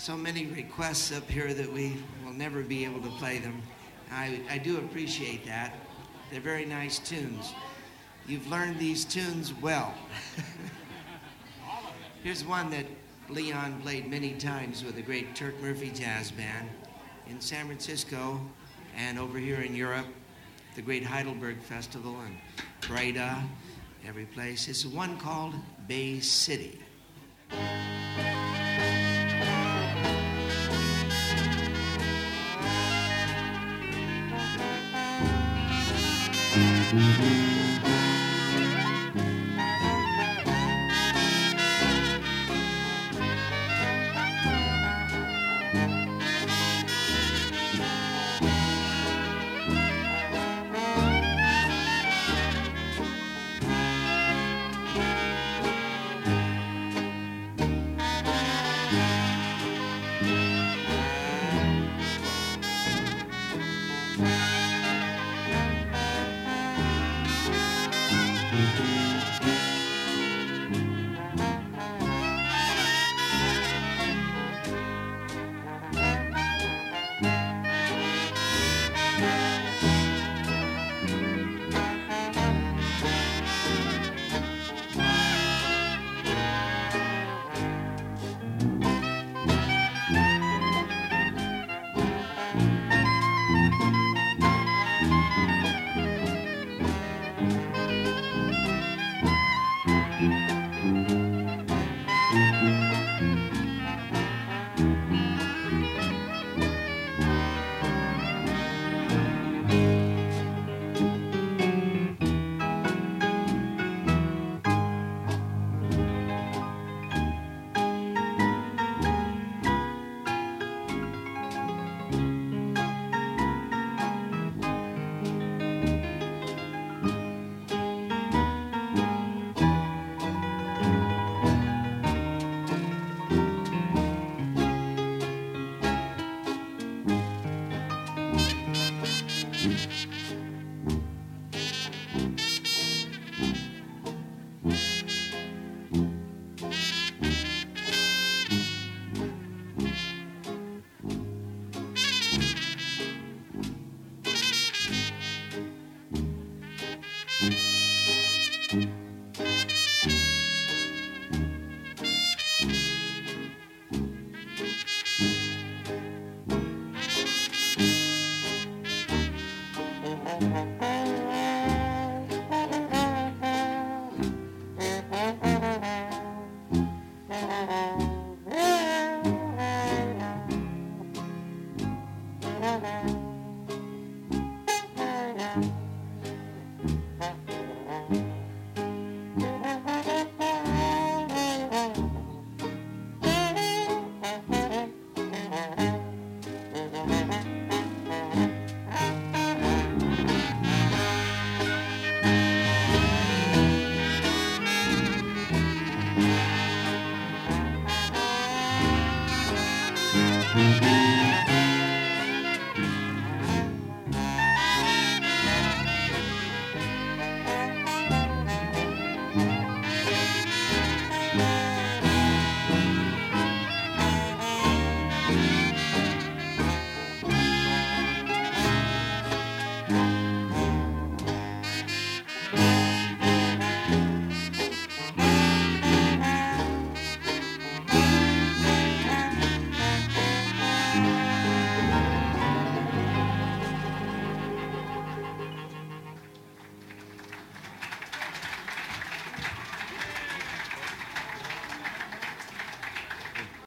so many requests up here that we will never be able to play them. I do appreciate that. They're very nice tunes. You've learned these tunes well. Here's one that Leon played many times with the great Turk Murphy Jazz Band in San Francisco and over here in Europe, the great Heidelberg Festival and Breda, every place. It's one called Bay City. Mm-hmm.